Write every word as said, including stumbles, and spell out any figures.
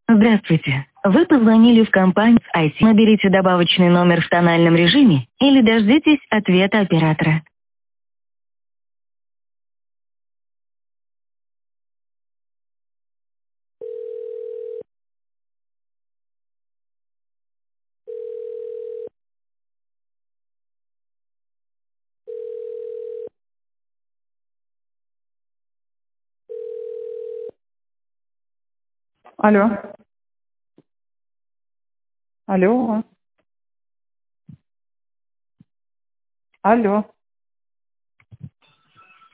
Здравствуйте. Вы позвонили в компанию ай ти. Наберите добавочный номер в тональном режиме или дождитесь ответа оператора. Алло. Алло. Алло.